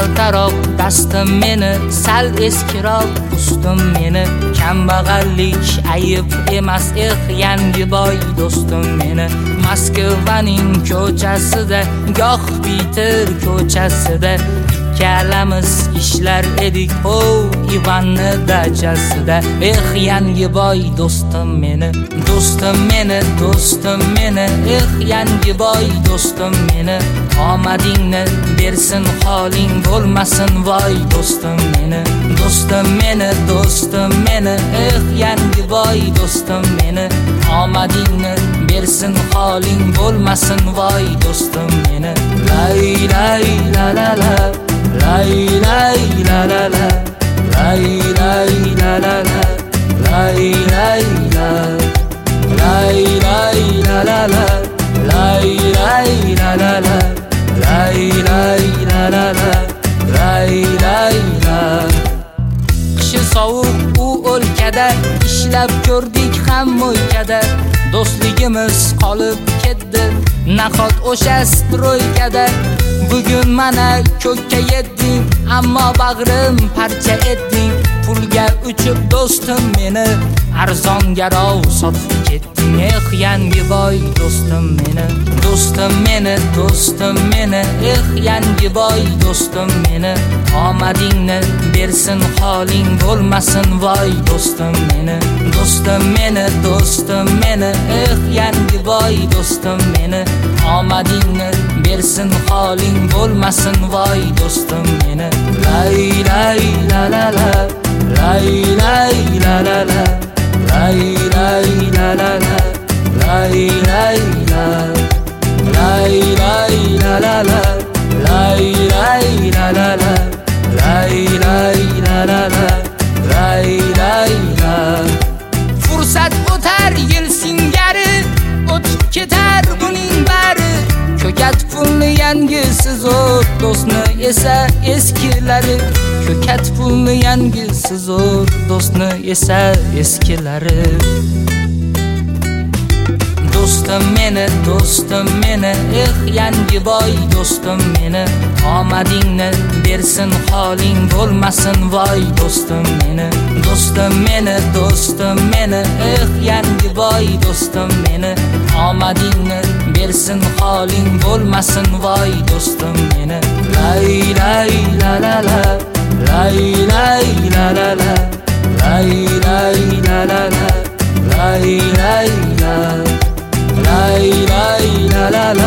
kaltaroq dastim meni, sal eskiroq ustim meni. Kambag'allik ayib emas, yangi boy do'stim meni. Moskvaning ko'chasida, goh Peter ko'chasida ikkalamiz ishlar edik, Ivanni dachasida. Yangi boy do'stim meni, do'stim meni, do'stim meni. Yangi boy do'stim meni. Omadingni bersin, holing bo'lmasin, voy do'stim meni, do'stim meni, do'stim meni. Yangi boy do'stim meni. Omadingni bersin, holing bo'lmasin, voy do'stim meni. Lay lay la la la, lay lay la la la, lay lay la la la, lay lay la, lay lay la la la, lay lay la la la, lay lay la la la, lay lay la. Qishi sovuq u o'lkada, ishlab ko'rdik ham mo'ykada. Do'stligimiz qolib ketdi, nahot o'sha stroykada. Bugun mana ko'kka yetding, ammo bag'rim parcha etding. Pulga uchib do'stim meni, arzongaro sotib ketding. Yangi boy do'stim meni, do'stim meni, do'stim meni. Yangi boy do'stim meni. Omadingni bersin, holing bo'lmasin, voy do'stim meni, do'stim meni, do'stim meni. Yangi boy do'stim meni. Omadingni bersin, holing bo'lmasin, voy do'stim meni. Lay lay la la la, lay lay la la la, lay lay la la la, lay lay la, lay lay la la la, lay lay la la la, lay lay la la la, lay lay la. Fursat o'tar yil singari, o'tib ketar buning bari. Ko'kat pulni yangisi zo'r, do'stni esa eskilari. Ko'kat pulni yangisi zo'r, do'stni esa eskilari. Do'stim meni, do'stim meni. Yangi boy do'stim meni. Omadingni bersin, holing bo'lmasin, voy do'stim meni, do'stim meni, do'stim meni. Yangi boy do'stim meni. Omadingni bersin, holing bo'lmasin, voy do'stim meni. Lay lay la la la, lay lay la la la, lay lay la la la, lay lay la, lay lay la la la.